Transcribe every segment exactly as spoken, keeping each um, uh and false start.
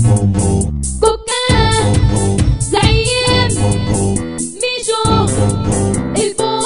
كوكا زعيم ميشو البو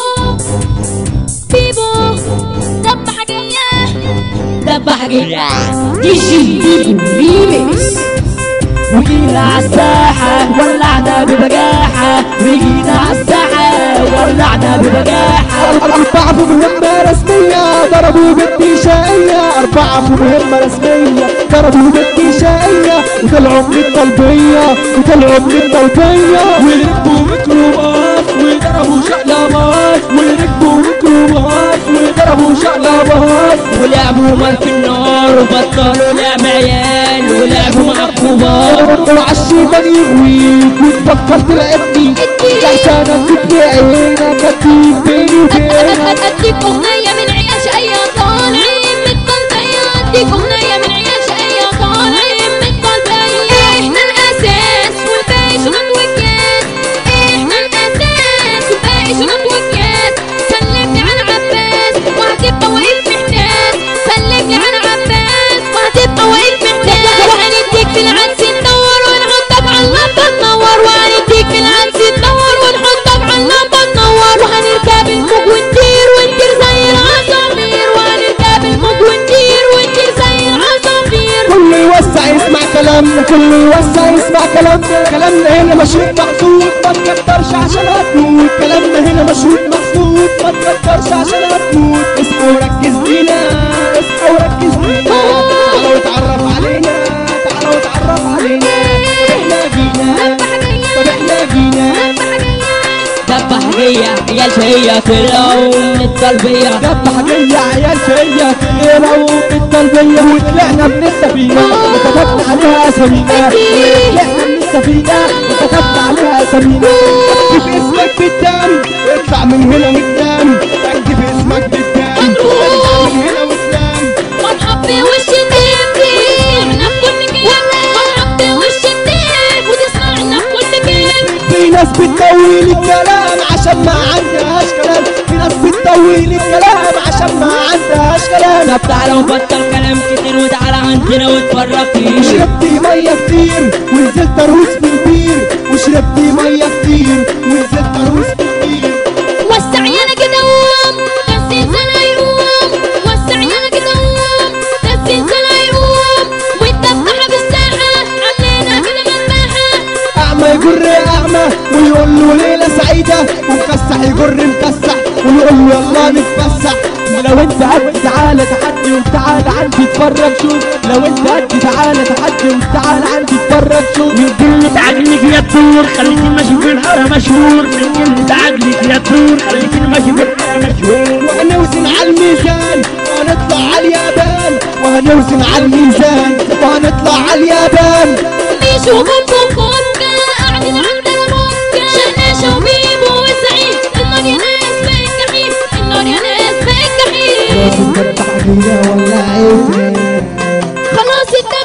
بيبو دبحة جاية دبحة جاية دي جي بيبو ريميكس. وجينا عالساحة ولعنا ببجاحة، وجينا عالساحة ولعنا ببجاحة. أربعة في مهمة رسمية ضربوا بنتي شقية، أربعة في مهمة رسمية ضربوا بنتي شقية، وطلعوا من الطلبية وطلعوا من الطلبية. وركبوا ميكروباص وضربوا شقلباص، وركبوا ميكروباص وضربوا شقلباص. ولعبوا مال في النار وبطلوا لعب عيال، ولعبوا مع الكبار. وعالشيطان يغويك وتفكر تلعبني، لحسنك تبكي عينك هتجيب بيني وبينك. اديك اغنية من عيال شقية طالعين من الطلبية، اديك اغنية من عيال شقية طالعين من الطلبية. احنا الاساس والباقي شنط وكياس، احنا الاساس والباقي شنط وكياس. سلمني على عباس وهتبقى واقف محتاس، سلمني على عباس وهتبقى واقف محتاس. وهنديك في العدس ندور ونحطك على اللمبة تنور، وهنديك في العدس ندور ونحطك على اللمبة تنور. وهنركب الموج ونطير ونطير زي العصافير، وهنركب الموج ونطير ونطير زي العصافير. كله يوسع يسمع كلامنا، كله يوسع يسمع كلامنا. كلامنا هنا مشروط مقصود ما تكترش عشان هتموت، كلامنا هنا مشروط مقصود ما تكترش عشان هتموت. اصحى وركز بينا، اصحى وركز بينا، تعالى واتعرف علينا، تعالى واتعرف علينا. طب احنا جينا، طب احنا جينا. دبحة جاية عيال شقية طلعوا من الطلبية، دبحة جاية عيال شقية طلعوا من الطلبية. وطلعنا من السفينة وكتبنا عليها اسامينا، وطلعنا من السفينة وكتبنا عليها اسامينا. اكتب اسمك بالدم اطلع من هنا وتنام، اكتب اسمك بالدم اطلع من هنا وتنام. مرحب بوش الديف وتسمعنا في كل مكان، مرحب بوش الديف وتسمعنا في كل مكان. في ناس بتطول الكلام عشان ما عندهاش كلام، في ناس بتطول الكلام عشان ما عندهاش كلام. طب تعالى وبطل كلام كتير وتعالى عندنا واتفرج فيه. وشربتي ميه كتير ونزلت اروس في البير، وشربتي ميه كتير ونزلت اروس في البير. وسع يانا كده قوم ده الزلزال هيقوم، وسع يانا كده قوم ده الزلزال هيقوم. والدبحة بالساحة عاملينها كده مذبحة. اعمى يجر اعمى ويقول له ليله سعيده، ومكسح يجر مكسح ويقول له يلا نتفسح. لو انت قد تعالى تحدي وتعالى عندي اتفرج شوف، لو انت قد تعالى تحدي وتعالى عندي اتفرج شوف. من قلة عقلك يا طور خليك المشي في الحارة مشهور، من قلة عقلك يا طور خليك المشي في الحارة مشهور. وهنوزن على الميزان وهنطلع على اليابان، وهنوزن على الميزان وهنطلع على اليابان. ميشو وبوبو وكوكا قاعدين عندنا موكا، شقاشة وبيبو وسعيد. النار يا ناس في الجحيم، النار يا ناس في الجحيم. لازم تفتح بينا ولا عيب. خلاص